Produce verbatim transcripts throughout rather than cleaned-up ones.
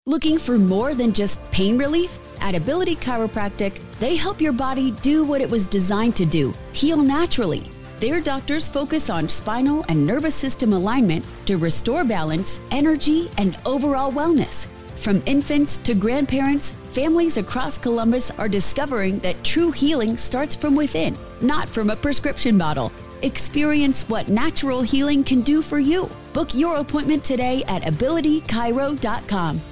Looking for more than just pain relief? At Ability Chiropractic, they help your body do what it was designed to do, heal naturally. Their doctors focus on spinal and nervous system alignment to restore balance, energy, and overall wellness. From infants to grandparents, families across Columbus are discovering that true healing starts from within, not from a prescription bottle. Experience what natural healing can do for you. Book your appointment today at ability chiro dot com.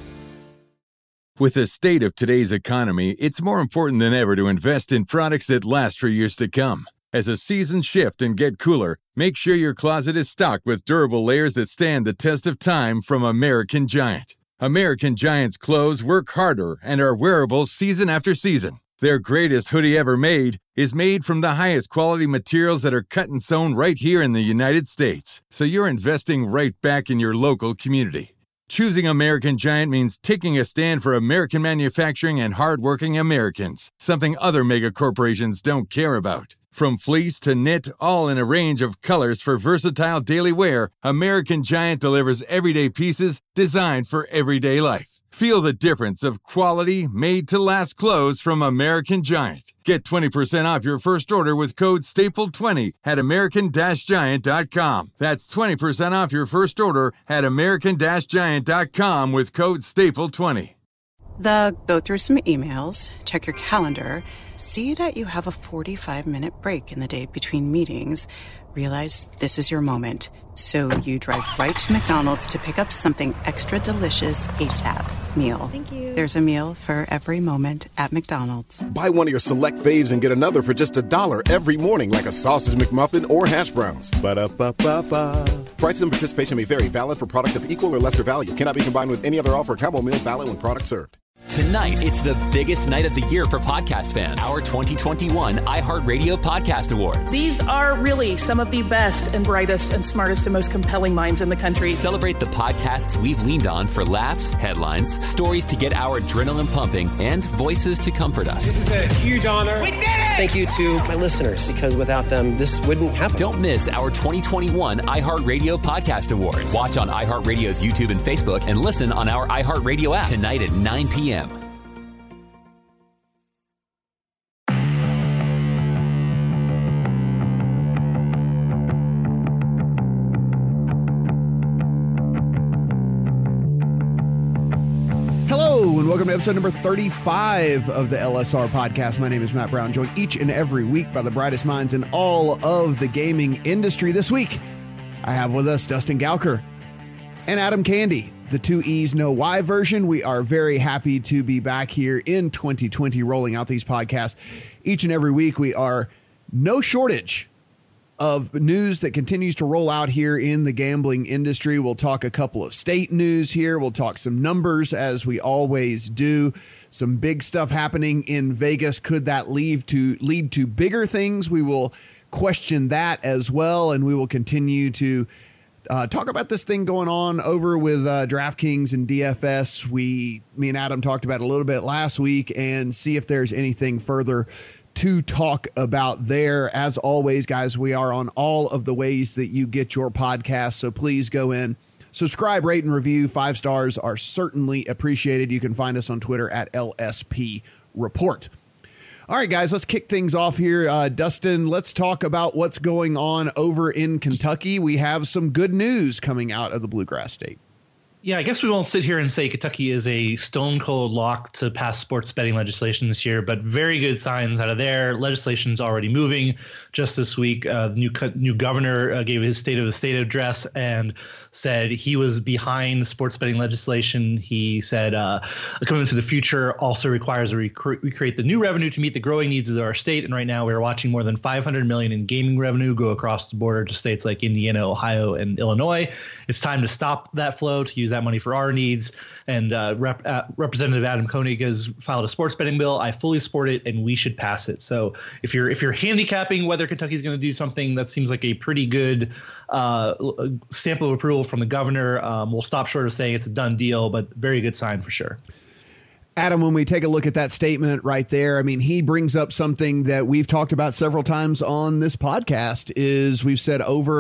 With the state of today's economy, it's more important than ever to invest in products that last for years to come. As the seasons shift and get cooler, make sure your closet is stocked with durable layers that stand the test of time from American Giant. American Giant's clothes work harder and are wearable season after season. Their greatest hoodie ever made is made from the highest quality materials that are cut and sewn right here in the United States. So you're investing right back in your local community. Choosing American Giant means taking a stand for American manufacturing and hardworking Americans, something other mega corporations don't care about. From fleece to knit, all in a range of colors for versatile daily wear, American Giant delivers everyday pieces designed for everyday life. Feel the difference of quality, made-to-last clothes from American Giant. Get twenty percent off your first order with code staple twenty at american giant dot com. That's twenty percent off your first order at american giant dot com with code staple twenty. The go through some emails, check your calendar, see that you have a forty-five minute break in the day between meetings, realize this is your moment. So you drive right to McDonald's to pick up something extra delicious ASAP meal. Thank you. There's a meal for every moment at McDonald's. Buy one of your select faves and get another for just a dollar every morning, like a sausage McMuffin or hash browns. Ba-da-ba-ba-ba. Prices and participation may vary. Valid for product of equal or lesser value. Cannot be combined with any other offer. Combo meal valid when product served. Tonight, it's the biggest night of the year for podcast fans. Our twenty twenty-one iHeartRadio Podcast Awards. These are really some of the best and brightest and smartest and most compelling minds in the country. Celebrate the podcasts we've leaned on for laughs, headlines, stories to get our adrenaline pumping, and voices to comfort us. This is a huge honor. We did it! Thank you to my listeners, because without them, this wouldn't happen. Don't miss our twenty twenty-one iHeartRadio Podcast Awards. Watch on iHeartRadio's YouTube and Facebook, and listen on our iHeartRadio app tonight at nine p.m. Hello, and welcome to episode number thirty-five of the L S R podcast. My name is Matt Brown, joined each and every week by the brightest minds in all of the gaming industry. This week, I have with us Dustin Gowker and Adam Candy, the two E's no Y version. We are very happy to be back here in twenty twenty, rolling out these podcasts each and every week. We are no shortage of news that continues to roll out here in the gambling industry. We'll talk a couple of state news here. We'll talk some numbers, as we always do. Some big stuff happening in Vegas. Could that lead to lead to bigger things? We will question that as well, and we will continue to uh, talk about this thing going on over with uh, DraftKings and D F S. We, me and Adam talked about it a little bit last week, and see if there's anything further to talk about there. As always, guys, we are on all of the ways that you get your podcast, so please go in, subscribe, rate, and review. Five stars are certainly appreciated. You can find us on Twitter at L S P Report. All right, guys, let's kick things off here. Uh, Dustin, let's talk about what's going on over in Kentucky. We have some good news coming out of the Bluegrass State. Yeah, I guess we won't sit here and say Kentucky is a stone cold lock to pass sports betting legislation this year, but very good signs out of there. Legislation's already moving. Just this week, uh, the new new governor uh, gave his State of the State address and said he was behind sports betting legislation. He said uh, a commitment to the future also requires a rec- recreate the new revenue to meet the growing needs of our state. And right now, we're watching more than five hundred million dollars in gaming revenue go across the border to states like Indiana, Ohio, and Illinois. It's time to stop that flow, to use that money for our needs. And uh, Rep, uh, Representative Adam Koenig has filed a sports betting bill. I fully support it, and we should pass it. So if you're if you're handicapping whether Kentucky's going to do something, that seems like a pretty good uh, stamp of approval from the governor. Um, we'll stop short of saying it's a done deal, but very good sign for sure. Adam, when we take a look at that statement right there, I mean, he brings up something that we've talked about several times on this podcast. Is we've said over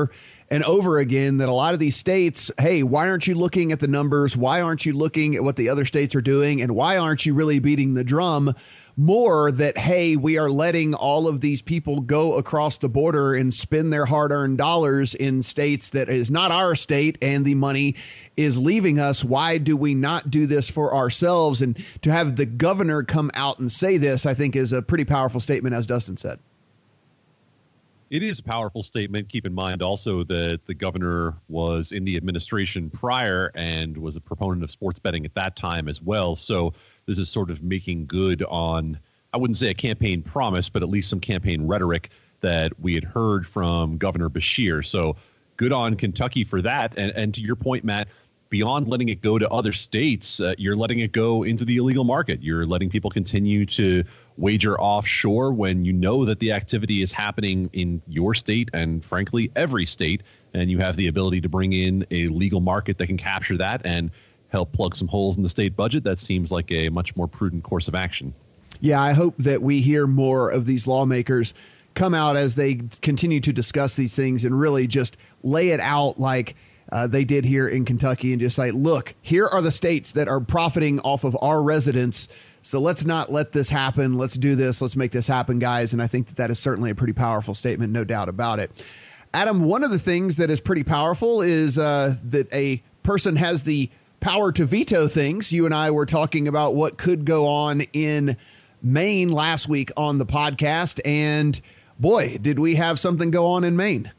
and over again that a lot of these states, hey, why aren't you looking at the numbers? Why aren't you looking at what the other states are doing? And why aren't you really beating the drum more that, hey, we are letting all of these people go across the border and spend their hard-earned dollars in states that is not our state, and the money is leaving us. Why do we not do this for ourselves? And to have the governor come out and say this, I think, is a pretty powerful statement, as Dustin said. It is a powerful statement. Keep in mind also that the governor was in the administration prior and was a proponent of sports betting at that time as well. So this is sort of making good on, I wouldn't say a campaign promise, but at least some campaign rhetoric that we had heard from Governor Beshear. So good on Kentucky for that. And, and to your point, Matt, beyond letting it go to other states, uh, you're letting it go into the illegal market. You're letting people continue to wager offshore when you know that the activity is happening in your state and, frankly, every state. And you have the ability to bring in a legal market that can capture that and help plug some holes in the state budget. That seems like a much more prudent course of action. Yeah, I hope that we hear more of these lawmakers come out as they continue to discuss these things and really just lay it out like Uh, they did here in Kentucky, and just like, look, here are the states that are profiting off of our residents. So let's not let this happen. Let's do this. Let's make this happen, guys. And I think that that is certainly a pretty powerful statement, no doubt about it. Adam, one of the things that is pretty powerful is uh, that a person has the power to veto things. You and I were talking about what could go on in Maine last week on the podcast. And boy, did we have something go on in Maine.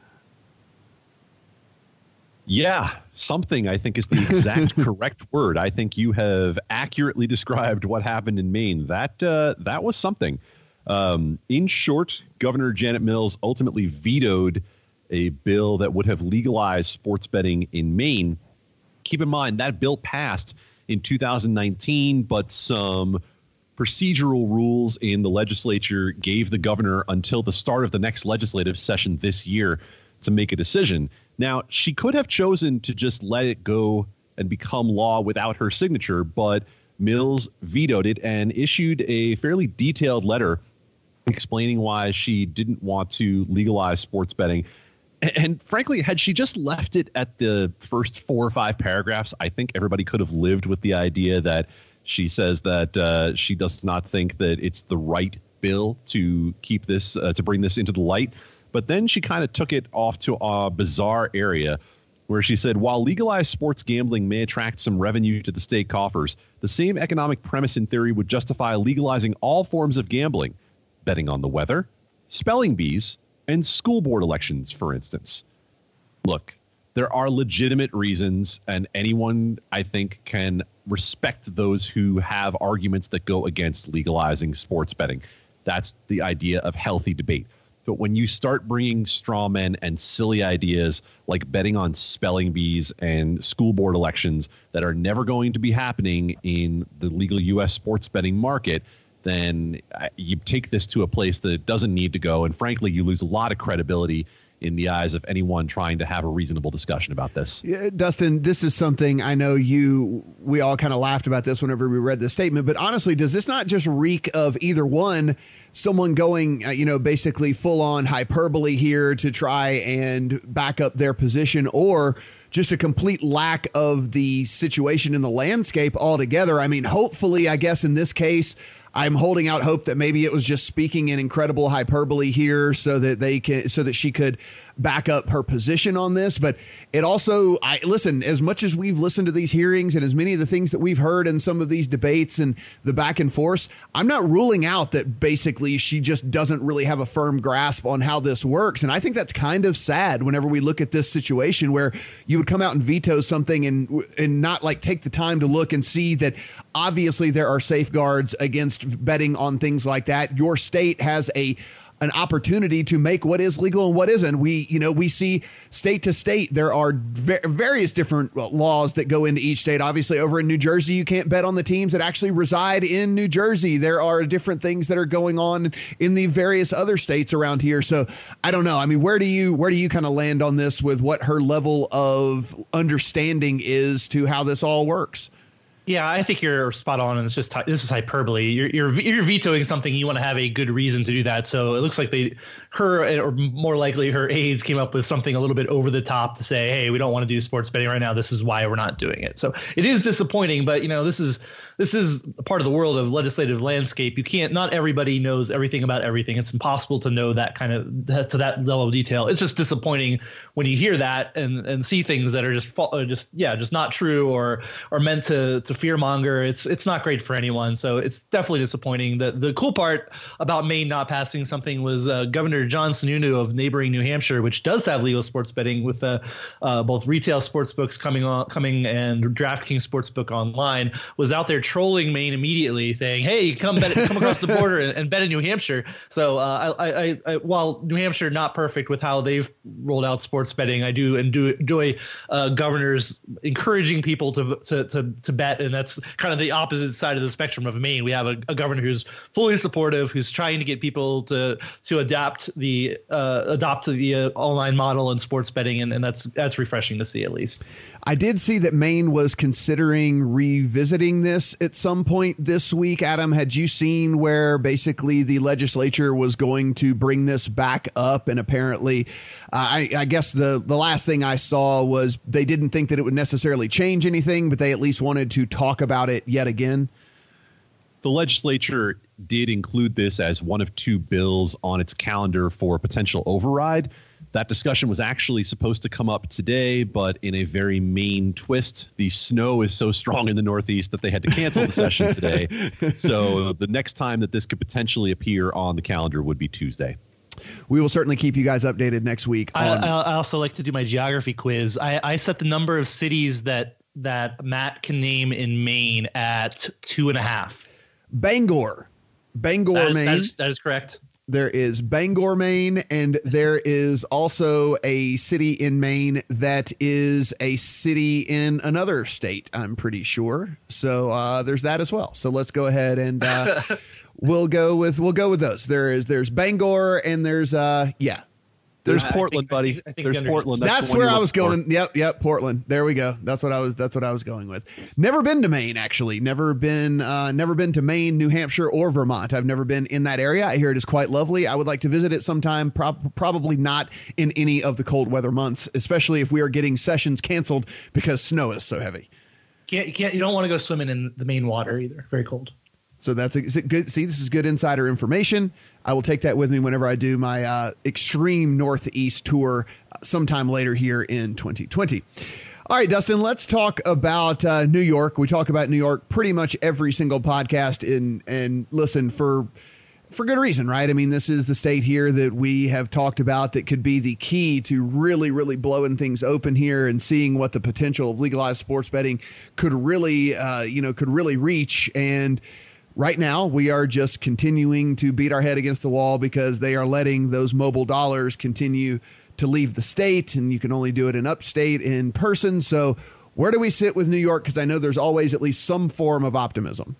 Yeah, something, I think, is the exact correct word. I think you have accurately described what happened in Maine. That uh, that was something. Um, in short, Governor Janet Mills ultimately vetoed a bill that would have legalized sports betting in Maine. Keep in mind, that bill passed in two thousand nineteen, but some procedural rules in the legislature gave the governor until the start of the next legislative session this year to make a decision. Now, she could have chosen to just let it go and become law without her signature, but Mills vetoed it and issued a fairly detailed letter explaining why she didn't want to legalize sports betting. And, and frankly, had she just left it at the first four or five paragraphs, I think everybody could have lived with the idea that she says that uh, she does not think that it's the right bill to keep this, uh, to bring this into the light. But then she kind of took it off to a bizarre area where she said, while legalized sports gambling may attract some revenue to the state coffers, the same economic premise in theory would justify legalizing all forms of gambling, betting on the weather, spelling bees, and school board elections, for instance. Look, there are legitimate reasons, and anyone, I think, can respect those who have arguments that go against legalizing sports betting. That's the idea of healthy debate. But when you start bringing straw men and silly ideas like betting on spelling bees and school board elections that are never going to be happening in the legal U S sports betting market, then you take this to a place that it doesn't need to go. And frankly, you lose a lot of credibility in the eyes of anyone trying to have a reasonable discussion about this. Yeah, Dustin, this is something I know you, we all kind of laughed about this whenever we read this statement, but honestly, does this not just reek of either one, someone going, uh, you know, basically full on hyperbole here to try and back up their position, or just a complete lack of the situation in the landscape altogether? I mean, hopefully, I guess in this case, I'm holding out hope that maybe it was just speaking in incredible hyperbole here so that they can, so that she could back up her position on this. But it also, I listen, as much as we've listened to these hearings and as many of the things that we've heard in some of these debates and the back and forth, I'm not ruling out that basically she just doesn't really have a firm grasp on how this works. And I think that's kind of sad whenever we look at this situation where you would come out and veto something and, and not like take the time to look and see that obviously there are safeguards against betting on things like that. Your state has a an opportunity to make what is legal and what isn't. We, you know, we see state to state, there are ver- various different laws that go into each state. Obviously, over in New Jersey, you can't bet on the teams that actually reside in New Jersey. There are different things that are going on in the various other states around here. So I don't know. I mean, where do you where do you kind of land on this with what her level of understanding is to how this all works? Yeah, I think you're spot on, and it's just this is hyperbole. You're you're you're vetoing something. You want to have a good reason to do that. So it looks like they, her, or more likely her aides, came up with something a little bit over the top to say, hey, we don't want to do sports betting right now. This is why we're not doing it. So it is disappointing, but you know this is this is a part of the world of legislative landscape. You can't. Not everybody knows everything about everything. It's impossible to know that kind of to that level of detail. It's just disappointing when you hear that and and see things that are just just yeah just not true or are meant to to fearmonger. It's it's not great for anyone. So it's definitely disappointing. The the cool part about Maine not passing something was uh, Governor John Sununu of neighboring New Hampshire, which does have legal sports betting with uh, uh, both retail sports books coming on coming and DraftKings Sportsbook online, was out there trolling Maine immediately, saying, "Hey, come bet, come across the border and, and bet in New Hampshire." So uh, I, I, I while New Hampshire not perfect with how they've rolled out sports betting, I do enjoy uh, governors encouraging people to to to, to bet. And that's kind of the opposite side of the spectrum of Maine. We have a, a governor who's fully supportive, who's trying to get people to to adapt the uh, adopt the uh, online model and sports betting, and, and that's that's refreshing to see at least. I did see that Maine was considering revisiting this at some point this week. Adam, had you seen where basically the legislature was going to bring this back up? And apparently, uh, I, I guess the, the last thing I saw was they didn't think that it would necessarily change anything, but they at least wanted to talk about it yet again. The legislature did include this as one of two bills on its calendar for potential override. That discussion was actually supposed to come up today, but in a very Maine twist, the snow is so strong in the Northeast that they had to cancel the session today. So the next time that this could potentially appear on the calendar would be Tuesday. We will certainly keep you guys updated next week. I, I also like to do my geography quiz. I, I set the number of cities that that Matt can name in Maine at two and a half. Bangor. Bangor, that is, Maine. That is, that is correct. There is Bangor, Maine, and there is also a city in Maine that is a city in another state, I'm pretty sure. So uh, there's that as well. So let's go ahead and uh, we'll go with we'll go with those. There is there's Bangor and there's uh yeah. There's I Portland, think, buddy. I think There's Portland. That's, That's where I was for. going. Yep, yep, Portland. There we go. That's what I was. That's what I was going with. Never been to Maine, actually. Never been. Uh, never been to Maine, New Hampshire, or Vermont. I've never been in that area. I hear it is quite lovely. I would like to visit it sometime. Pro- probably not in any of the cold weather months, especially if we are getting sessions canceled because snow is so heavy. Can't, you can't. You don't want to go swimming in the Maine water either. Very cold. So that's is it good. See, this is good insider information. I will take that with me whenever I do my uh, extreme Northeast tour sometime later here in twenty twenty. All right, Dustin, let's talk about uh, New York. We talk about New York pretty much every single podcast in, and listen, for for good reason, right? I mean, this is the state here that we have talked about that could be the key to really, really blowing things open here and seeing what the potential of legalized sports betting could really, uh, you know, could really reach. And right now, we are just continuing to beat our head against the wall because they are letting those mobile dollars continue to leave the state, and you can only do it in upstate in person. So where do we sit with New York? Because I know there's always at least some form of optimism.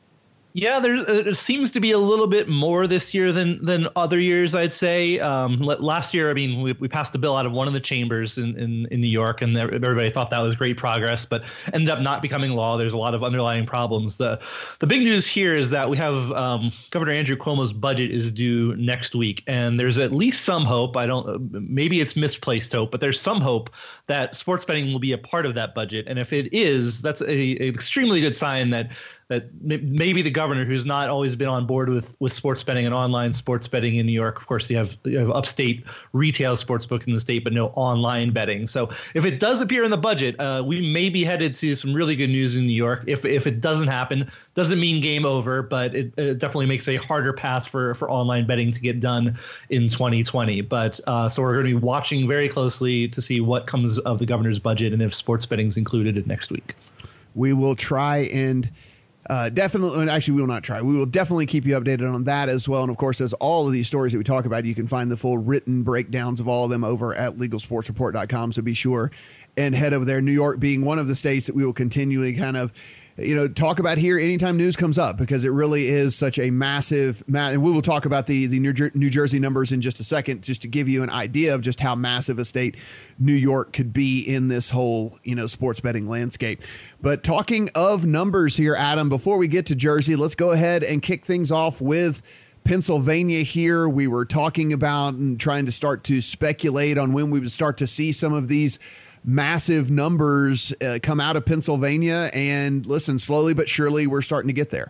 Yeah, there, there seems to be a little bit more this year than than other years, I'd say. Um, last year, I mean, we, we passed a bill out of one of the chambers in, in, in New York, and everybody thought that was great progress, but ended up not becoming law. There's a lot of underlying problems. The the big news here is that we have um, Governor Andrew Cuomo's budget is due next week, and there's at least some hope. I don't, maybe it's misplaced hope, but there's some hope that sports betting will be a part of that budget. And if it is, that's a, an extremely good sign that that maybe the governor, who's not always been on board with, with sports betting and online sports betting in New York. Of course, you have, you have upstate retail sports book in the state, but no online betting. So if it does appear in the budget, uh, we may be headed to some really good news in New York. If if it doesn't happen, doesn't mean game over, but it, it definitely makes a harder path for, for online betting to get done in twenty twenty. But uh, so we're going to be watching very closely to see what comes of the governor's budget and if sports betting is included in next week. We will try and Uh, definitely, actually, we will not try. We will definitely keep you updated on that as well. And of course, as all of these stories that we talk about, you can find the full written breakdowns of all of them over at legal sports report dot com. So be sure and head over there. New York being one of the states that we will continually kind of you know, talk about here anytime news comes up, because it really is such a massive, ma- and we will talk about the, the New, Jer- New Jersey numbers in just a second, just to give you an idea of just how massive a state New York could be in this whole, you know, sports betting landscape. But talking of numbers here, Adam, before we get to Jersey, let's go ahead and kick things off with Pennsylvania here. We were talking about and trying to start to speculate on when we would start to see some of these massive numbers uh, come out of Pennsylvania, and listen, slowly but surely we're starting to get there.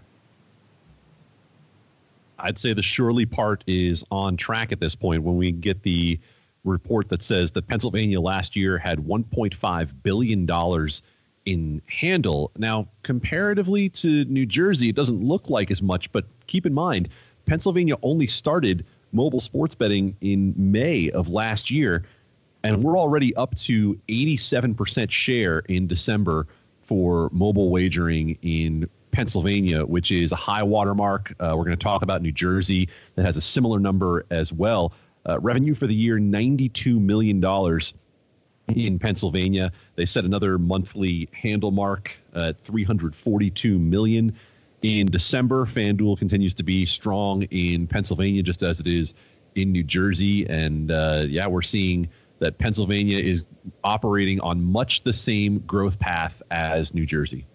I'd say the surely part is on track at this point when we get the report that says that Pennsylvania last year had one point five billion dollars in handle. Now, comparatively to New Jersey, it doesn't look like as much, but keep in mind, Pennsylvania only started mobile sports betting in May of last year, and we're already up to eighty-seven percent share in December for mobile wagering in Pennsylvania, which is a high watermark. Uh, we're going to talk about New Jersey that has a similar number as well. Uh, revenue for the year, ninety-two million dollars in Pennsylvania. They set another monthly handle mark at three hundred forty-two million dollars. In December, FanDuel continues to be strong in Pennsylvania, just as it is in New Jersey. And uh, yeah, we're seeing that Pennsylvania is operating on much the same growth path as New Jersey.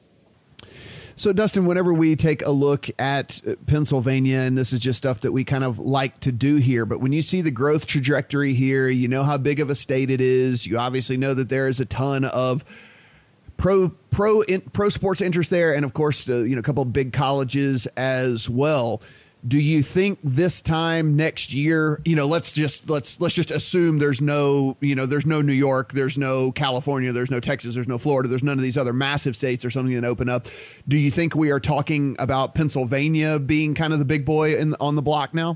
So, Dustin, whenever we take a look at Pennsylvania, and this is just stuff that we kind of like to do here, but when you see the growth trajectory here, you know how big of a state it is. You obviously know that there is a ton of pro pro in, pro sports interest there, and of course, uh, you know, a couple of big colleges as well. Do you think this time next year, you know, let's just let's let's just assume there's no, you know, there's no New York, there's no California, there's no Texas, there's no Florida, there's none of these other massive states or something that open up. Do you think we are talking about Pennsylvania being kind of the big boy in on the block now?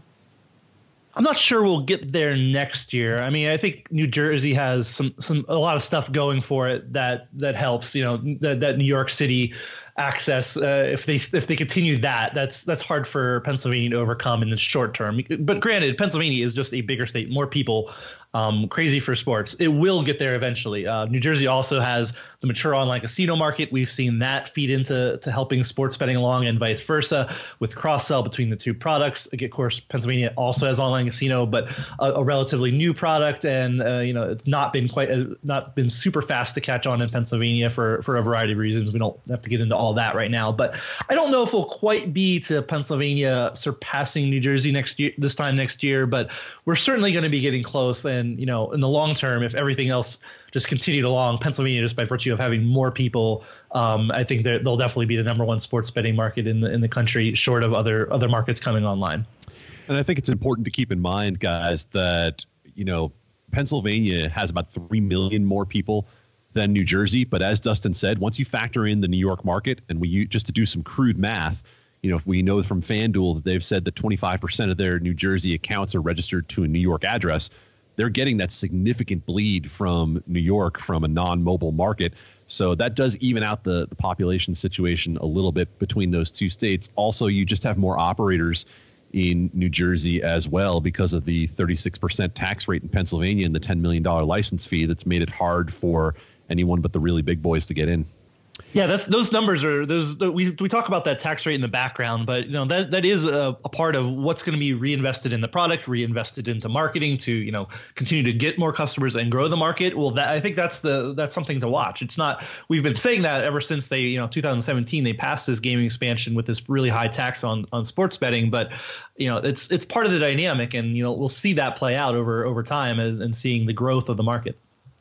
I'm not sure we'll get there next year. I mean, I think New Jersey has some some a lot of stuff going for it that that helps. You know, that that New York City access. Uh, if they if they continue that, that's that's hard for Pennsylvania to overcome in the short term. But granted, Pennsylvania is just a bigger state, more people, um, crazy for sports. It will get there eventually. Uh, New Jersey also has the mature online casino market. We've seen that feed into to helping sports betting along, and vice versa with cross sell between the two products. Again, of course, Pennsylvania also has online casino, but a, a relatively new product, and uh, you know, it's not been quite uh, not been super fast to catch on in Pennsylvania for for a variety of reasons. We don't have to get into all that right now, but I don't know if we'll quite be to Pennsylvania surpassing New Jersey next year, this time next year, but we're certainly going to be getting close. And, you know, in the long term, if everything else just continued along, Pennsylvania, just by virtue of having more people, um, I think they'll definitely be the number one sports betting market in the in the country, short of other other markets coming online. And I think it's important to keep in mind, guys, that, you know, Pennsylvania has about three million more people than New Jersey. But as Dustin said, once you factor in the New York market, and we just to do some crude math, you know, if we know from FanDuel that they've said that twenty-five percent of their New Jersey accounts are registered to a New York address, they're getting that significant bleed from New York from a non-mobile market. So that does even out the, the population situation a little bit between those two states. Also, you just have more operators in New Jersey as well because of the thirty-six percent tax rate in Pennsylvania and the ten million dollars license fee that's made it hard for anyone but the really big boys to get in. Yeah, that's those numbers are those. We we talk about that tax rate in the background, but you know that that is a, a part of what's going to be reinvested in the product, reinvested into marketing to you know continue to get more customers and grow the market. Well, that I think that's the that's something to watch. It's not we've been saying that ever since they you know two thousand seventeen they passed this gaming expansion with this really high tax on on sports betting, but you know it's it's part of the dynamic, and you know we'll see that play out over over time and, and seeing the growth of the market.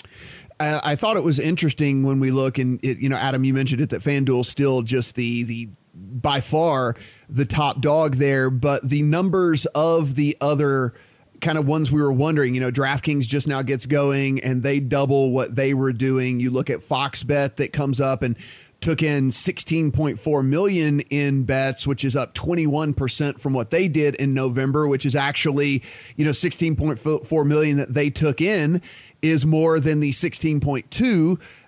I thought it was interesting when we look, and it, you know, Adam, you mentioned it, that FanDuel's still just the the by far the top dog there, but the numbers of the other kind of ones we were wondering, you know, DraftKings just now gets going and they double what they were doing. You look at Fox Bet that comes up and took in sixteen point four million in bets, which is up twenty-one percent from what they did in November, which is actually, you know, sixteen point four million that they took in is more than the sixteen point two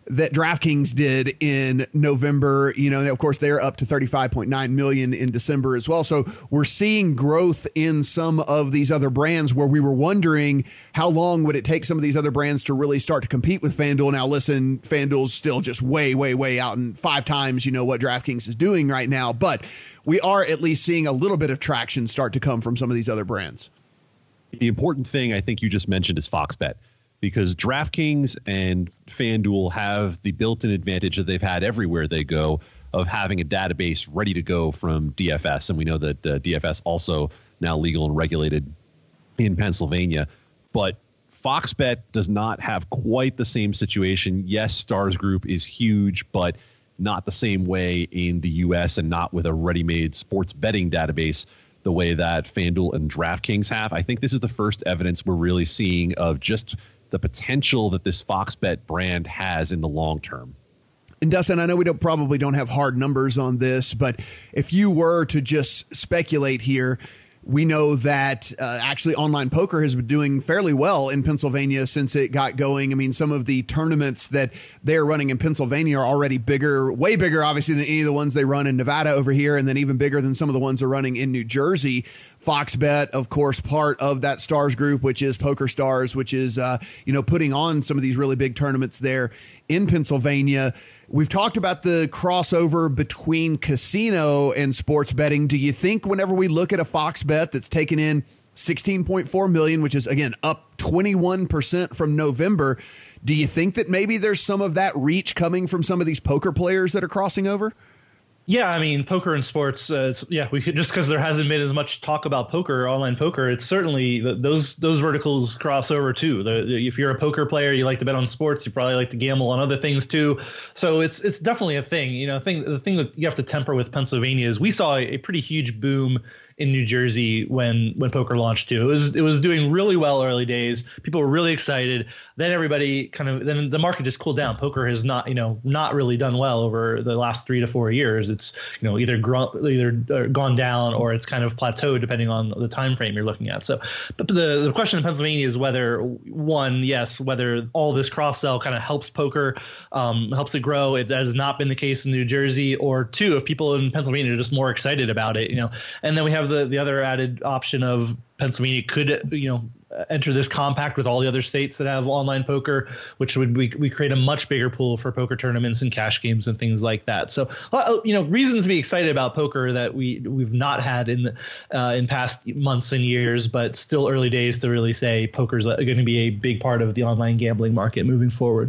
that DraftKings did in November. You know, and of course, they're up to thirty-five point nine million in December as well. So we're seeing growth in some of these other brands where we were wondering how long would it take some of these other brands to really start to compete with FanDuel. Now, listen, FanDuel's still just way, way, way out and five times, you know, what DraftKings is doing right now. But we are at least seeing a little bit of traction start to come from some of these other brands. The important thing I think you just mentioned is Fox Bet, because DraftKings and FanDuel have the built-in advantage that they've had everywhere they go of having a database ready to go from D F S. And we know that uh, D F S also now legal and regulated in Pennsylvania. But Fox Bet does not have quite the same situation. Yes, Stars Group is huge, but not the same way in the U S and not with a ready-made sports betting database the way that FanDuel and DraftKings have. I think this is the first evidence we're really seeing of just the potential that this Fox Bet brand has in the long term. And Dustin, I know we don't probably don't have hard numbers on this, but if you were to just speculate here, we know that uh, actually online poker has been doing fairly well in Pennsylvania since it got going. I mean, some of the tournaments that they're running in Pennsylvania are already bigger, way bigger, obviously, than any of the ones they run in Nevada over here, and then even bigger than some of the ones they're running in New Jersey. Fox Bet, of course, part of that Stars Group, which is Poker Stars, which is, uh, you know, putting on some of these really big tournaments there in Pennsylvania. We've talked about the crossover between casino and sports betting. Do you think whenever we look at a Fox Bet that's taken in sixteen point four million dollars, which is, again, up twenty-one percent from November, do you think that maybe there's some of that reach coming from some of these poker players that are crossing over? Yeah, I mean, poker and sports. Uh, it's, yeah, we could just because there hasn't been as much talk about poker, online poker. It's certainly those those verticals cross over too. The, if you're a poker player, you like to bet on sports. You probably like to gamble on other things too. So it's it's definitely a thing. You know, thing the thing that you have to temper with Pennsylvania is we saw a, a pretty huge boom in New Jersey when when poker launched too. It was it was doing really well early days. People were really excited. Then everybody kind of then the market just cooled down. Poker has not you know not really done well over the last three to four years. It's you know either gro- either gone down or it's kind of plateaued depending on the time frame you're looking at. So, but the the question in Pennsylvania is whether one yes whether all this cross sell kind of helps poker, um, helps it grow. It has not been the case in New Jersey. Or two, if people in Pennsylvania are just more excited about it, you know, and then we have the the other added option of Pennsylvania could, you know, enter this compact with all the other states that have online poker, which would we, we create a much bigger pool for poker tournaments and cash games and things like that. So, you know, reasons to be excited about poker that we we've not had in the, uh, in past months and years, but still early days to really say poker's going to be a big part of the online gambling market moving forward.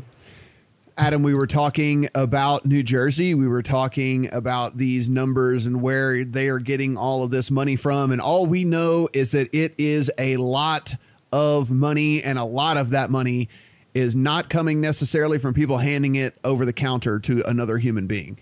Adam, we were talking about New Jersey. We were talking about these numbers and where they are getting all of this money from. And all we know is that it is a lot of money, and a lot of that money is not coming necessarily from people handing it over the counter to another human being.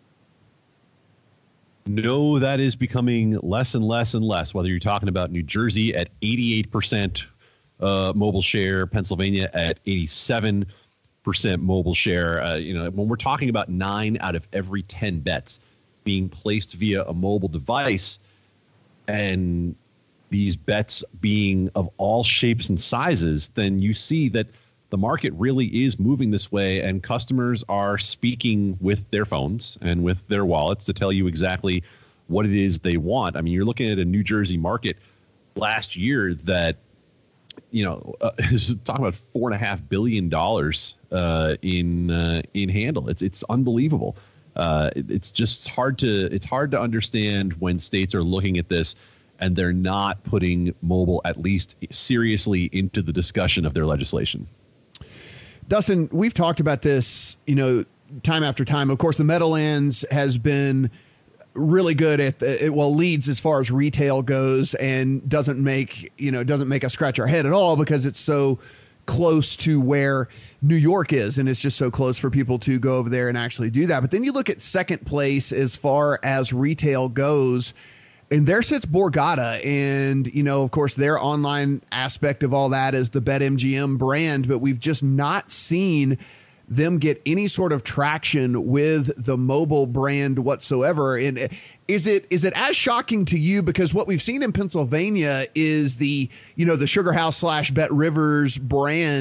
No, that is becoming less and less and less, whether you're talking about New Jersey at eighty-eight percent uh, mobile share, Pennsylvania at eighty-seven percent mobile share. Uh, you know, when we're talking about nine out of every ten bets being placed via a mobile device, and these bets being of all shapes and sizes, then you see that the market really is moving this way, and customers are speaking with their phones and with their wallets to tell you exactly what it is they want. I mean, you're looking at a New Jersey market last year that, you know, uh, is talking about four and a half billion dollars uh, in uh, in handle. It's it's unbelievable. Uh, it, it's just hard to it's hard to understand when states are looking at this and they're not putting mobile at least seriously into the discussion of their legislation. Dustin, we've talked about this, you know, time after time. Of course, the Meadowlands has been really good at the, it well leads as far as retail goes, and doesn't make, you know, doesn't make us scratch our head at all because it's so close to where New York is, and it's just so close for people to go over there and actually do that. But then you look at second place as far as retail goes, and there sits Borgata, and, you know, of course, their online aspect of all that is the BetMGM brand, but we've just not seen them get any sort of traction with the mobile brand whatsoever. And is it is it as shocking to you? Because what we've seen in Pennsylvania is the, you know, the Sugar House slash Bet Rivers brand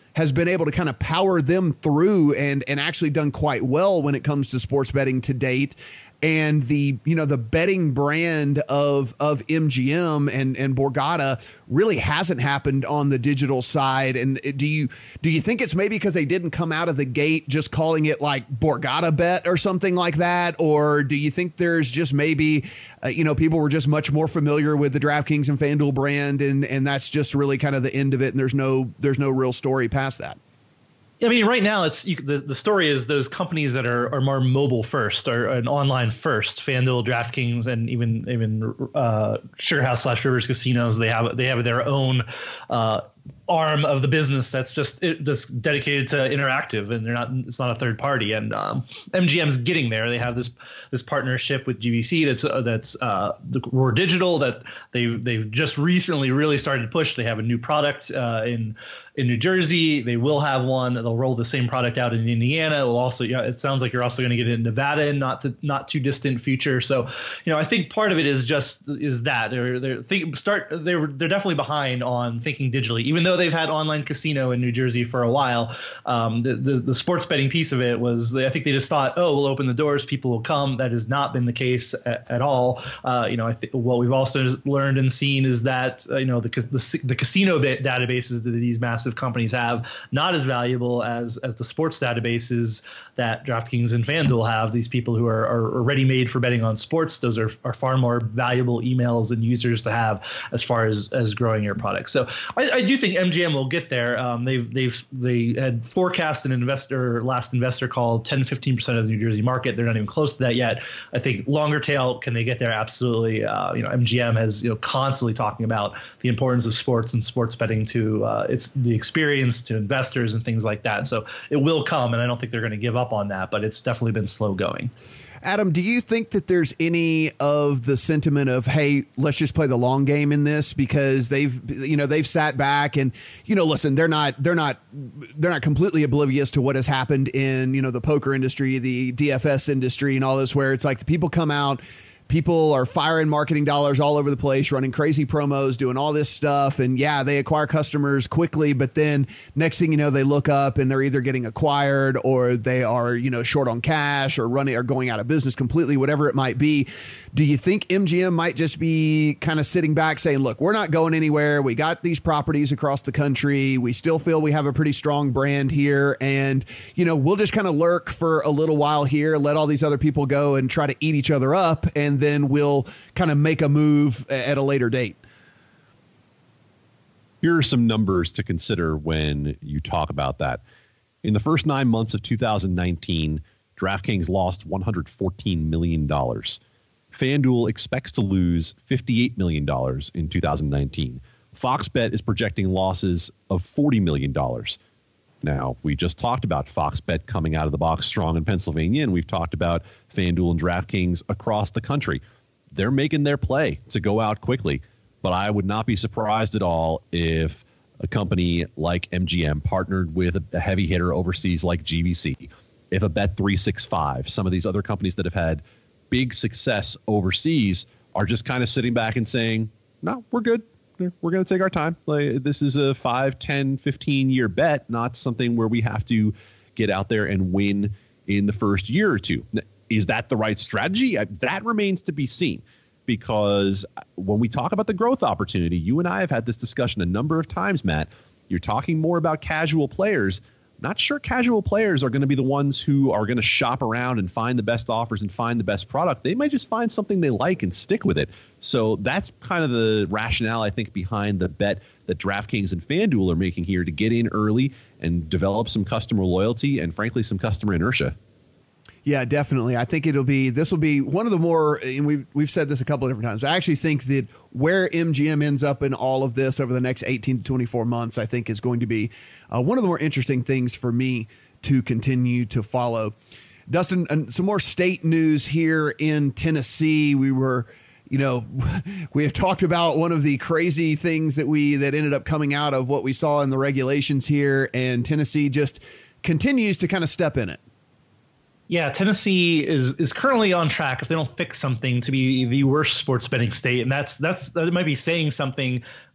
has been able to kind of power them through and and actually done quite well when it comes to sports betting to date. And the, you know, the betting brand of of M G M and and Borgata really hasn't happened on the digital side. And do you do you think it's maybe because they didn't come out of the gate just calling it like Borgata Bet or something like that? Or do you think there's just maybe, uh, you know, people were just much more familiar with the DraftKings and FanDuel brand, and and that's just really kind of the end of it, and there's no there's no real story past that? I mean, right now, it's you, the the story is those companies that are, are more mobile first or an online first, FanDuel, DraftKings, and even even uh, SugarHouse slash Rivers Casinos. They have they have their own uh, arm of the business that's just it, that's dedicated to interactive, and they're not it's not a third party. And um, M G M's getting there. They have this this partnership with G V C that's uh, that's uh, the Roar Digital that they they've just recently really started to push. They have a new product uh, in. in New Jersey. They will have one. They'll roll the same product out in Indiana. It will also, yeah, it sounds like you're also going to get it in Nevada in not to not too distant future. So, you know, I think part of it is just is that they're they're think start they were they're definitely behind on thinking digitally, even though they've had online casino in New Jersey for a while. Um, the, the the sports betting piece of it was I think they just thought, oh, we'll open the doors, people will come. That has not been the case at, at all. Uh, you know, I think what we've also learned and seen is that uh, you know the the, the casino bit databases that these massive companies have not as valuable as as the sports databases that DraftKings and FanDuel have. These people who are, are ready made for betting on sports, those are, are far more valuable emails and users to have as far as as growing your product. So I, I do think M G M will get there. Um, they've they've they had forecast an investor last investor call ten to fifteen percent of the New Jersey market. They're not even close to that yet. I think longer tail, can they get there? Absolutely. Uh, you know, M G M has you know constantly talking about the importance of sports and sports betting to uh, it's the experience to investors and things like that. So it will come, and I don't think they're going to give up on that, but it's definitely been slow going. Adam, do you think that there's any of the sentiment of, hey, let's just play the long game in this, because they've, you know, they've sat back and, you know, listen, they're not, they're not, they're not completely oblivious to what has happened in, you know, the poker industry, the D F S industry and all this, where it's like the people come out, people are firing marketing dollars all over the place, running crazy promos, doing all this stuff. And yeah, they acquire customers quickly, but then next thing you know, they look up and they're either getting acquired or they are, you know, short on cash or running or going out of business completely, whatever it might be. Do you think M G M might just be kind of sitting back saying, look, we're not going anywhere. We got these properties across the country. We still feel we have a pretty strong brand here. And, you know, we'll just kind of lurk for a little while here, let all these other people go and try to eat each other up. And then we'll kind of make a move at a later date. Here are some numbers to consider when you talk about that. In the first nine months of two thousand nineteen, DraftKings lost one hundred fourteen million dollars. FanDuel expects to lose fifty-eight million dollars in two thousand nineteen. Fox Bet is projecting losses of forty million dollars. Now, we just talked about Fox Bet coming out of the box strong in Pennsylvania, and we've talked about FanDuel and DraftKings across the country. They're making their play to go out quickly, but I would not be surprised at all if a company like M G M partnered with a heavy hitter overseas like G V C, if a Bet three sixty-five, some of these other companies that have had big success overseas are just kind of sitting back and saying, no, we're good. We're going to take our time. Like, this is a five, ten, fifteen year bet, not something where we have to get out there and win in the first year or two. Is that the right strategy? That remains to be seen, because when we talk about the growth opportunity, you and I have had this discussion a number of times, Matt. You're talking more about casual players. Not sure casual players are going to be the ones who are going to shop around and find the best offers and find the best product. They might just find something they like and stick with it. So that's kind of the rationale, I think, behind the bet that DraftKings and FanDuel are making here to get in early and develop some customer loyalty and, frankly, some customer inertia. Yeah, definitely. I think it'll be, this will be one of the more, and we've, we've said this a couple of different times, I actually think that where M G M ends up in all of this over the next eighteen to twenty-four months, I think is going to be uh, one of the more interesting things for me to continue to follow. Dustin, uh, some more state news here in Tennessee. We were, you know, we have talked about one of the crazy things that we, that ended up coming out of what we saw in the regulations here, and Tennessee just continues to kind of step in it. Yeah, Tennessee is is currently on track, if they don't fix something, to be the worst sports betting state, and that's that's that might be saying something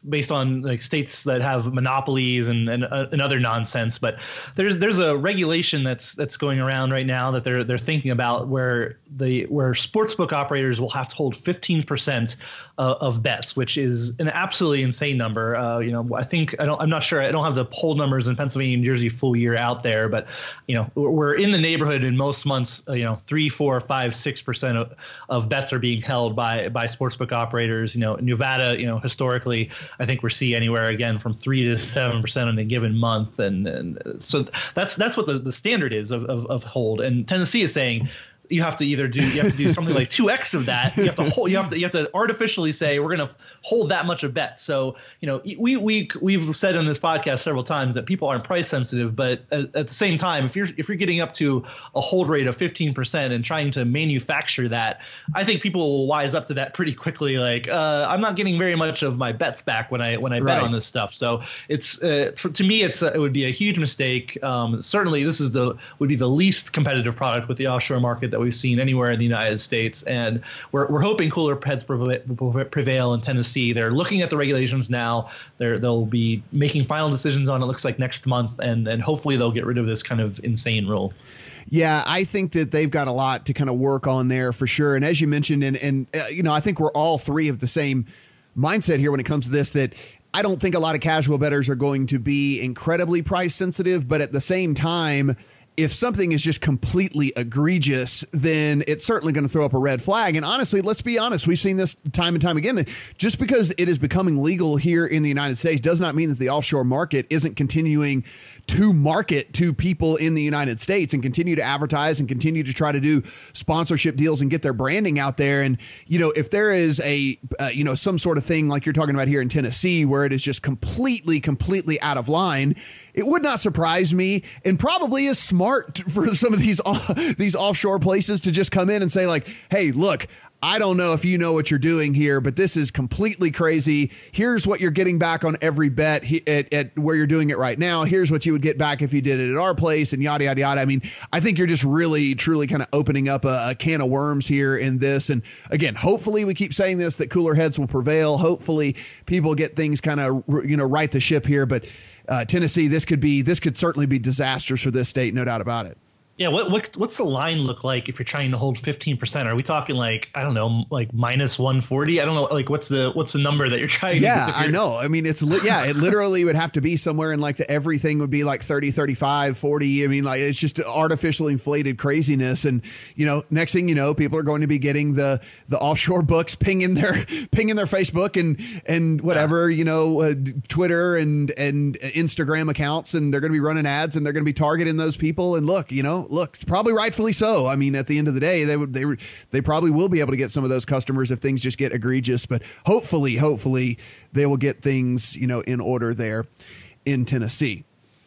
based on like states that have monopolies and, and, uh, and other nonsense. But there's there's a regulation that's that's going around right now that they're they're thinking about where the where sportsbook operators will have to hold fifteen percent uh, of bets, which is an absolutely insane number. Uh, you know, I think I don't I'm not sure. I don't have the poll numbers in Pennsylvania and New Jersey full year out there, but you know, we're in the neighborhood in most months. Uh, you know, three, four, five, six percent of, of bets are being held by by sportsbook operators. You know, Nevada, you know, historically, I think we're seeing anywhere again from three to seven percent in a given month, and and so that's that's what the, the standard is of, of of hold. And Tennessee is saying you have to either do you have to do something like two X of that. You have to hold, you have to you have to artificially say we're going to hold that much of bet. So, you know, we we we've said in this podcast several times that people aren't price sensitive, but at, at the same time, if you're if you're getting up to a hold rate of fifteen percent and trying to manufacture that, I think people will wise up to that pretty quickly. Like, uh, I'm not getting very much of my bets back when I when I bet Right. on this stuff. So it's uh, for, to me, it's a, it would be a huge mistake. Um, certainly, this is the would be the least competitive product with the offshore market that we've seen anywhere in the United States, and we're we're hoping cooler heads prevail in Tennessee. They're looking at the regulations now. They're they'll be making final decisions on it. Looks like next month, and and hopefully they'll get rid of this kind of insane rule. Yeah, I think that they've got a lot to kind of work on there for sure. And as you mentioned, and and uh, you know, I think we're all three of the same mindset here when it comes to this, that I don't think a lot of casual bettors are going to be incredibly price sensitive, but at the same time, if something is just completely egregious, then it's certainly going to throw up a red flag. And honestly, let's be honest, we've seen this time and time again, that just because it is becoming legal here in the United States does not mean that the offshore market isn't continuing to market to people in the United States and continue to advertise and continue to try to do sponsorship deals and get their branding out there. And, you know, if there is a, uh, you know, some sort of thing like you're talking about here in Tennessee, where it is just completely, completely out of line, it would not surprise me, and probably is smart for some of these, these offshore places to just come in and say like, hey, look, I don't know if you know what you're doing here, but this is completely crazy. Here's what you're getting back on every bet at, at where you're doing it right now. Here's what you would get back if you did it at our place, and yada, yada, yada. I mean, I think you're just really, truly kind of opening up a, a can of worms here in this. And again, hopefully we keep saying this, that cooler heads will prevail. Hopefully people get things kind of, you know, right the ship here. But uh, Tennessee, this could be, this could certainly be disastrous for this state. No doubt about it. Yeah, what what what's the line look like if you're trying to hold fifteen percent? Are we talking like, I don't know, like minus one forty? I don't know, like what's the what's the number that you're trying yeah, to Yeah, I know. I mean, it's li- yeah, it literally would have to be somewhere in like the everything would be like thirty, thirty-five, forty. I mean, like it's just artificial inflated craziness. And, you know, next thing you know, people are going to be getting the the offshore books pinging their pinging their Facebook and and whatever, yeah. you know, uh, Twitter and and Instagram accounts, and they're going to be running ads, and they're going to be targeting those people. And look, you know, Look, probably rightfully so. I mean, at the end of the day, they would they they probably will be able to get some of those customers if things just get egregious. But hopefully, hopefully, they will get things, you know, in order there in Tennessee.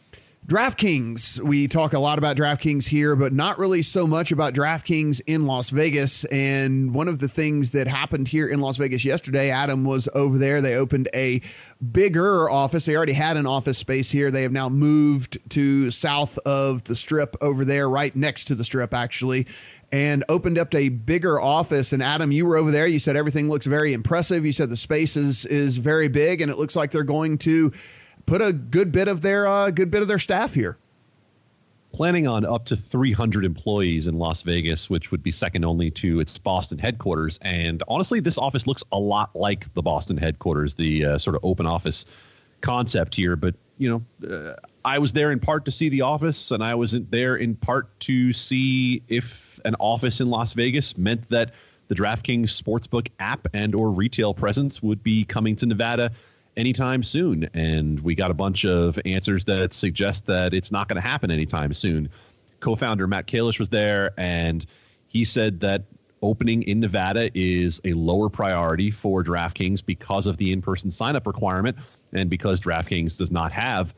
DraftKings, we talk a lot about DraftKings here, but not really so much about DraftKings in Las Vegas. And one of the things that happened here in Las Vegas yesterday, Adam was over there. They opened a bigger office. They already had an office space here. They have now moved to south of the Strip over there, right next to the Strip, actually, and opened up a bigger office. And Adam, you were over there. You said everything looks very impressive. You said the space is, is very big, and it looks like they're going to put a good bit of their uh, good bit of their staff here. Planning on up to three hundred employees in Las Vegas, which would be second only to its Boston headquarters. And honestly, this office looks a lot like the Boston headquarters, the uh, sort of open office concept here. But, you know, uh, I was there in part to see the office, and I was there in part to see if an office in Las Vegas meant that the DraftKings Sportsbook app and or retail presence would be coming to Nevada anytime soon. And we got a bunch of answers that suggest that it's not going to happen anytime soon. Co-founder Matt Kalish was there, and he said that opening in Nevada is a lower priority for DraftKings because of the in-person sign-up requirement and because DraftKings does not have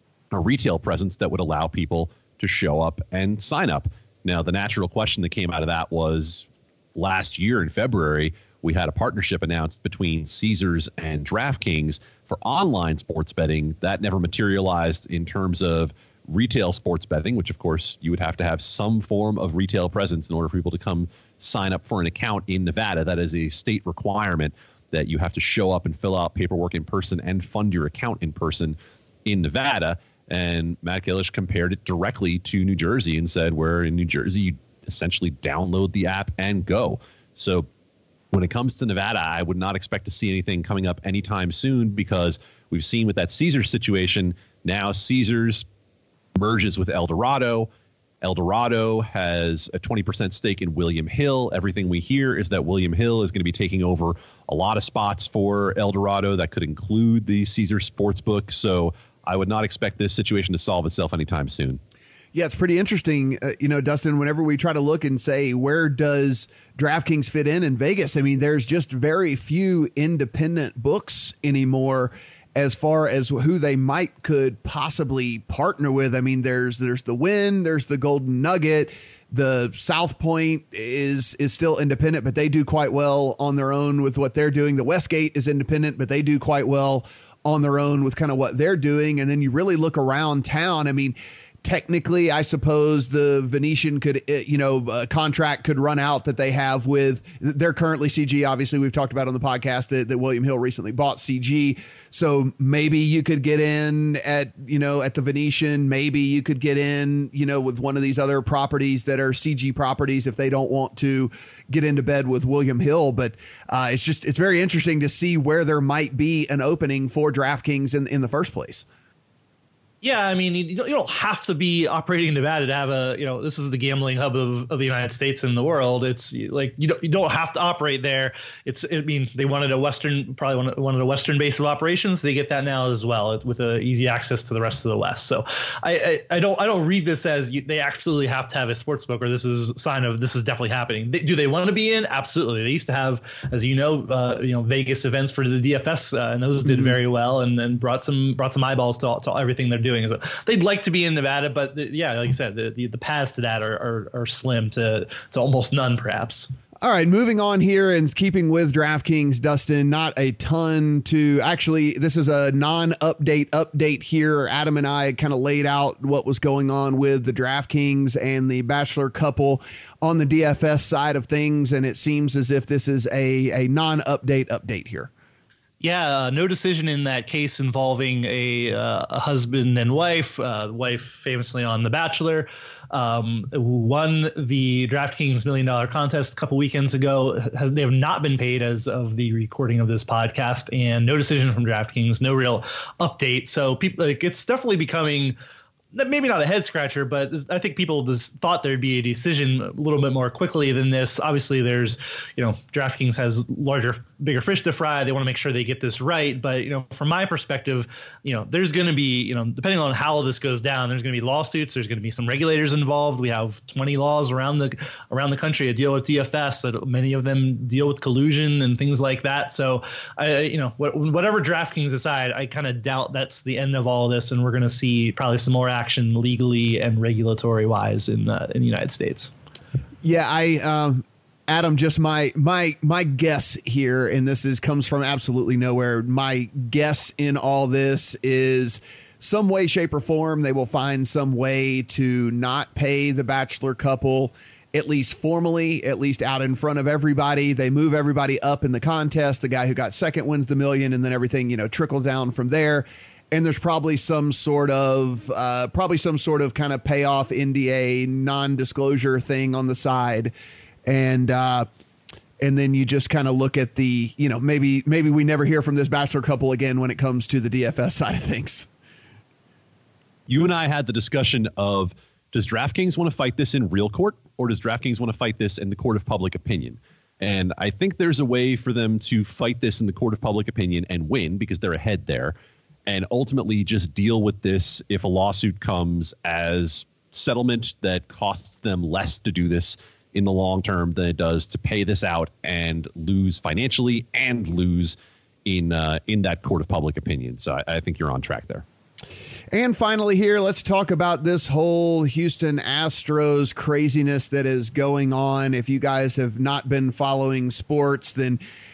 a retail presence that would allow people to show up and sign up. Now, the natural question that came out of that was last year in February, we had a partnership announced between Caesars and DraftKings for online sports betting. That never materialized in terms of retail sports betting, which, of course, you would have to have some form of retail presence in order for people to come sign up for an account in Nevada. That is a state requirement. that you have to show up and fill out paperwork in person and fund your account in person in Nevada. And Matt Kalish compared it directly to New Jersey and said, where in New Jersey, you essentially download the app and go. So when it comes to Nevada, I would not expect to see anything coming up anytime soon, because we've seen with that Caesars situation, now Caesars merges with Eldorado. Eldorado has a twenty percent stake in William Hill. Everything we hear is that William Hill is going to be taking over a lot of spots for Eldorado. That could include the Caesars Sportsbook. So I would not expect this situation to solve itself anytime soon. Yeah, it's pretty interesting, uh, you know, Dustin, whenever we try to look and say, where does DraftKings fit in in Vegas? I mean, there's just very few independent books anymore as far as who they might could possibly partner with. I mean, there's there's the Wynn, there's the Golden Nugget, the South Point is is still independent, but they do quite well on their own with what they're doing. The Westgate is independent, but they do quite well on their own with kind of what they're doing. And then you really look around town. I mean, technically, I suppose the Venetian could, you know, a contract could run out that they have with, they're currently C G. Obviously, we've talked about on the podcast that, that William Hill recently bought C G. So maybe you could get in at, you know, at the Venetian. Maybe you could get in, you know, with one of these other properties that are C G properties if they don't want to get into bed with William Hill. But uh, it's just, it's very interesting to see where there might be an opening for DraftKings in, in the first place. Yeah, I mean, you don't, you don't have to be operating in Nevada to have a, you know, this is the gambling hub of, of the United States and the world. It's like, you don't, you don't have to operate there. It's, I mean, they wanted a Western, probably wanted, wanted a Western base of operations. They get that now as well with a easy access to the rest of the West. So I, I, I don't, I don't read this as you, they absolutely have to have a sportsbook, or this is a sign of this is definitely happening. They, do they want to be in? Absolutely. They used to have, as you know, uh, you know, Vegas events for the D F S, uh, and those did mm-hmm. very well, and then brought some, brought some eyeballs to, to everything they're doing. Doing. So they'd like to be in Nevada, but the, yeah, like I said, the, the, the paths to that are, are, are slim to, to almost none, perhaps. All right, moving on here and keeping with DraftKings, Dustin, not a ton to actually, this is a non-update update here. Adam and I kind of laid out what was going on with the DraftKings and the Bachelor couple on the D F S side of things, and it seems as if this is a, a non-update update here. Yeah, uh, no decision in that case involving a, uh, a husband and wife, uh, wife famously on The Bachelor, um, who won the DraftKings Million Dollar Contest a couple weekends ago. Has, they have not been paid as of the recording of this podcast, and no decision from DraftKings, no real update. So people, like, it's definitely becoming maybe not a head scratcher, but I think people just thought there'd be a decision a little bit more quickly than this. Obviously, there's, you know, DraftKings has larger, bigger fish to fry. They want to make sure they get this right. But, you know, from my perspective, you know, there's going to be, you know, depending on how this goes down, there's going to be lawsuits. There's going to be some regulators involved. We have twenty laws around the around the country that deal with D F S. That many of them deal with collusion and things like that. So, I, you know, whatever DraftKings decide, I kind of doubt that's the end of all of this, and we're going to see probably some more action legally and regulatory wise in the in the United States. Yeah, I um, Adam, just my my my guess here, and this is comes from absolutely nowhere. My guess in all this is some way, shape, or form they will find some way to not pay the Bachelor couple, at least formally, at least out in front of everybody. They move everybody up in the contest. The guy who got second wins the million, and then everything, you know, trickle down from there. And there's probably some sort of uh, probably some sort of kind of payoff N D A non-disclosure thing on the side. And uh, and then you just kind of look at the, you know, maybe maybe we never hear from this Bachelor couple again when it comes to the D F S side of things. You and I had the discussion of, does DraftKings want to fight this in real court, or does DraftKings want to fight this in the court of public opinion? And I think there's a way for them to fight this in the court of public opinion and win, because they're ahead there, and ultimately just deal with this if a lawsuit comes as settlement that costs them less to do this in the long term than it does to pay this out and lose financially and lose in uh, in that court of public opinion. So I, I think you're on track there. And finally here, let's talk about this whole Houston Astros craziness that is going on. If you guys have not been following sports, then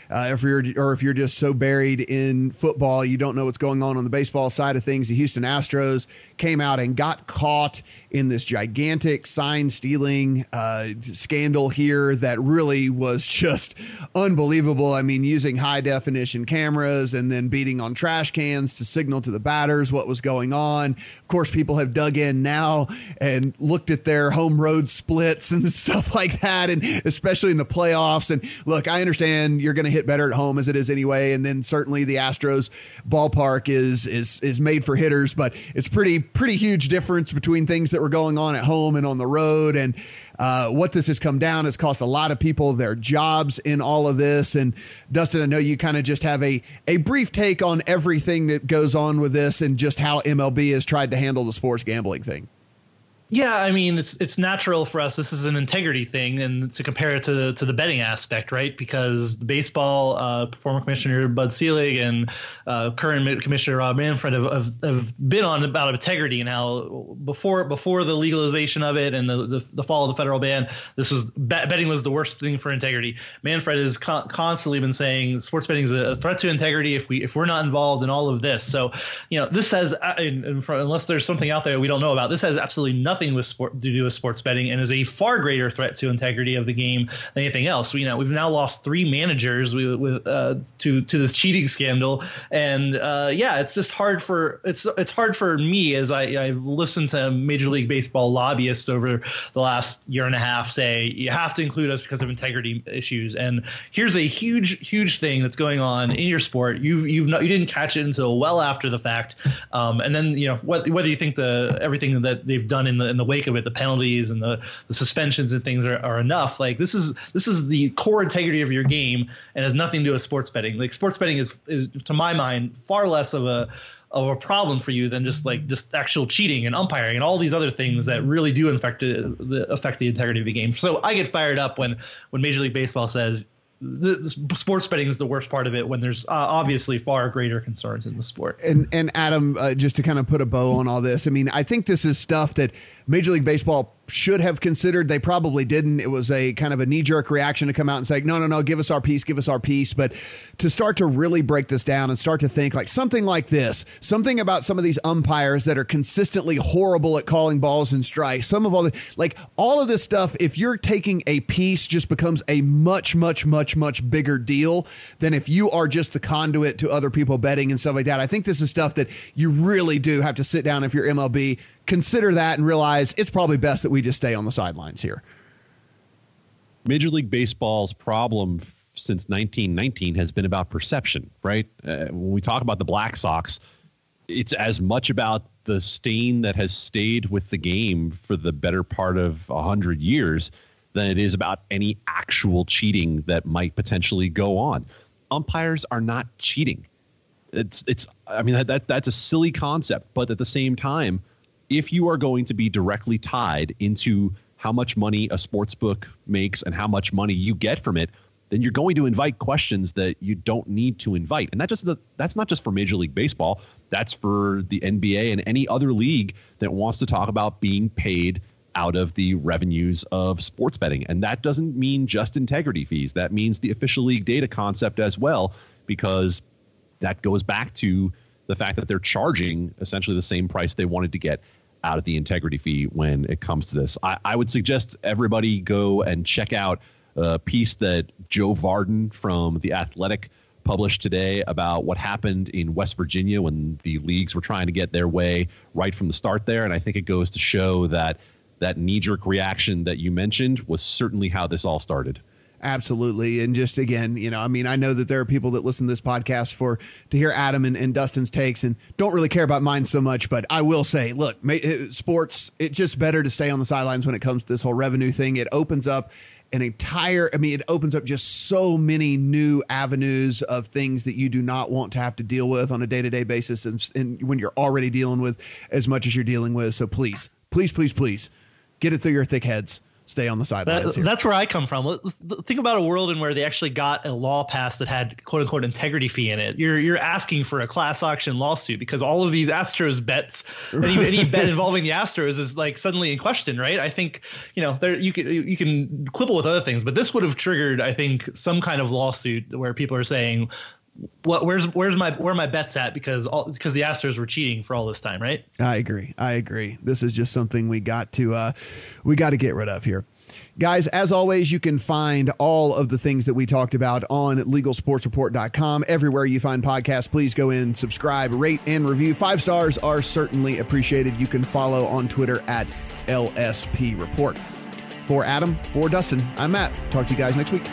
uh, if you're or if you're just so buried in football, you don't know what's going on on the baseball side of things. The Houston Astros came out and got caught in this gigantic sign stealing uh, scandal here that really was just unbelievable. I mean, using high definition cameras and then beating on trash cans to signal to the batters what was going on. Of course, people have dug in now and looked at their home road splits and stuff like that, and especially in the playoffs. And look, I understand you're going to hit better at home as it is anyway, and then certainly the Astros ballpark is is is made for hitters, but it's pretty pretty huge difference between things that were going on at home and on the road. And uh, what this has come down has cost a lot of people their jobs in all of this. And Dustin, I know you kind of just have a a brief take on everything that goes on with this and just how M L B has tried to handle the sports gambling thing. Yeah, I mean, it's it's natural for us. This is an integrity thing, and to compare it to the, to the betting aspect, right? Because the baseball, uh, former commissioner Bud Selig and uh, current commissioner Rob Manfred have, have, have been on about integrity and how before before the legalization of it and the, the, the fall of the federal ban, this was bet, betting was the worst thing for integrity. Manfred has con- constantly been saying sports betting is a threat to integrity if we if we're not involved in all of this. So, you know, this has uh, in, in front, unless there's something out there we don't know about, this has absolutely nothing with sport to do with sports betting and is a far greater threat to integrity of the game than anything else. We you know we've now lost three managers with, with uh, to to this cheating scandal, and uh, yeah, it's just hard for it's it's hard for me as I I listened to Major League Baseball lobbyists over the last year and a half say you have to include us because of integrity issues. And here's a huge huge thing that's going on in your sport. You've you've not you didn't catch it until well after the fact, um, and then you know whether, whether you think the everything that they've done in the in the wake of it, the penalties and the, the suspensions and things are, are enough. Like this is this is the core integrity of your game and has nothing to do with sports betting. Like sports betting is, is to my mind far less of a of a problem for you than just like just actual cheating and umpiring and all these other things that really do affect the affect the integrity of the game. So I get fired up when when Major League Baseball says the, the sports betting is the worst part of it when there's uh, obviously far greater concerns in the sport. And and Adam, uh, just to kind of put a bow on all this, I mean, I think this is stuff that Major League Baseball should have considered. They probably didn't. It was a kind of a knee-jerk reaction to come out and say, no, no, no, give us our piece, give us our piece. But to start to really break this down and start to think like something like this, something about some of these umpires that are consistently horrible at calling balls and strikes, some of all the, like all of this stuff, if you're taking a piece, just becomes a much, much, much, much bigger deal than if you are just the conduit to other people betting and stuff like that. I think this is stuff that you really do have to sit down if you're M L B, consider that and realize it's probably best that we just stay on the sidelines here. Major League Baseball's problem since nineteen nineteen has been about perception, right? Uh, when we talk about the Black Sox, it's as much about the stain that has stayed with the game for the better part of one hundred years than it is about any actual cheating that might potentially go on. Umpires are not cheating. It's, it's. I mean, that, that that's a silly concept, but at the same time, if you are going to be directly tied into how much money a sports book makes and how much money you get from it, then you're going to invite questions that you don't need to invite. And that just the, that's not just for Major League Baseball. That's for the N B A and any other league that wants to talk about being paid out of the revenues of sports betting. And that doesn't mean just integrity fees. That means the official league data concept as well, because that goes back to the fact that they're charging essentially the same price they wanted to get out of the integrity fee when it comes to this. I, I would suggest everybody go and check out a piece that Joe Varden from The Athletic published today about what happened in West Virginia when the leagues were trying to get their way right from the start there. And I think it goes to show that that knee-jerk reaction that you mentioned was certainly how this all started. Absolutely. And just again, you know, I mean, I know that there are people that listen to this podcast for to hear Adam and, and Dustin's takes and don't really care about mine so much. But I will say, look, sports, it's just better to stay on the sidelines when it comes to this whole revenue thing. It opens up an entire I mean, it opens up just so many new avenues of things that you do not want to have to deal with on a day to day basis. And, and when you're already dealing with as much as you're dealing with. So please, please, please, please get it through your thick heads. stay on the sidelines. That, that's where I come from. Think about a world in where they actually got a law passed that had quote unquote integrity fee in it. You're you're asking for a class action lawsuit because all of these Astros bets, any, any bet involving the Astros is like suddenly in question, right? I think, you know, there you can you can quibble with other things, but this would have triggered, I think, some kind of lawsuit where people are saying, what where's where's my where are my bets at because all because the Astros were cheating for all this time, right? I agree. I agree. This is just something we got to uh, we got to get rid of here. Guys, as always, you can find all of the things that we talked about on legal sports report dot com. Everywhere you find podcasts, please go in, subscribe, rate, and review. Five stars are certainly appreciated. You can follow on Twitter at L S P Report. For Adam, for Dustin, I'm Matt. Talk to you guys next week.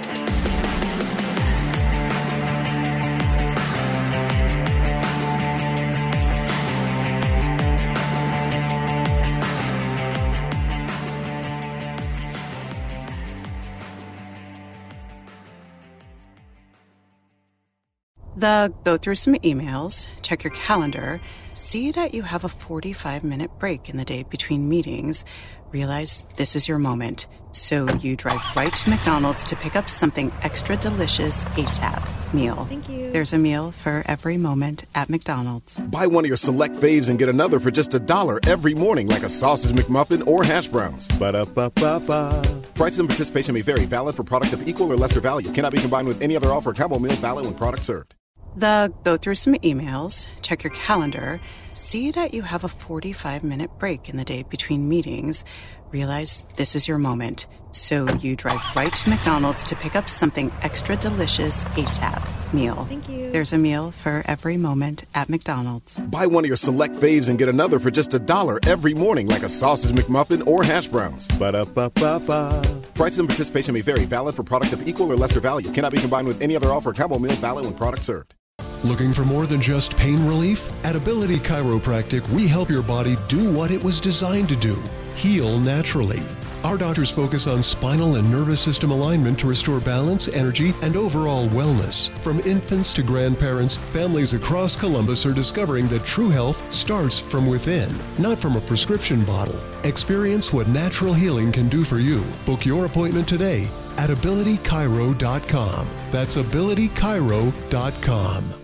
The go through some emails, check your calendar, see that you have a forty-five minute break in the day between meetings, realize this is your moment. So you drive right to McDonald's to pick up something extra delicious ASAP meal. Thank you. There's a meal for every moment at McDonald's. Buy one of your select faves and get another for just a dollar every morning, like a sausage McMuffin or hash browns. Ba-da-ba-ba-ba. Prices and participation may vary. Valid for product of equal or lesser value. Cannot be combined with any other offer. Combo meal valid when product served. The go through some emails, check your calendar, see that you have a forty-five minute break in the day between meetings, realize this is your moment. So you drive right to McDonald's to pick up something extra delicious ASAP meal. Thank you. There's a meal for every moment at McDonald's. Buy one of your select faves and get another for just a dollar every morning, like a sausage McMuffin or hash browns. Ba-da-ba-ba-ba. Prices and participation may vary. Valid for product of equal or lesser value. Cannot be combined with any other offer. Combo meal valid when product served. Looking for more than just pain relief? At Ability Chiropractic, we help your body do what it was designed to do, heal naturally. Our doctors focus on spinal and nervous system alignment to restore balance, energy, and overall wellness. From infants to grandparents, families across Columbus are discovering that true health starts from within, not from a prescription bottle. Experience what natural healing can do for you. Book your appointment today at ability chiro dot com. That's ability chiro dot com.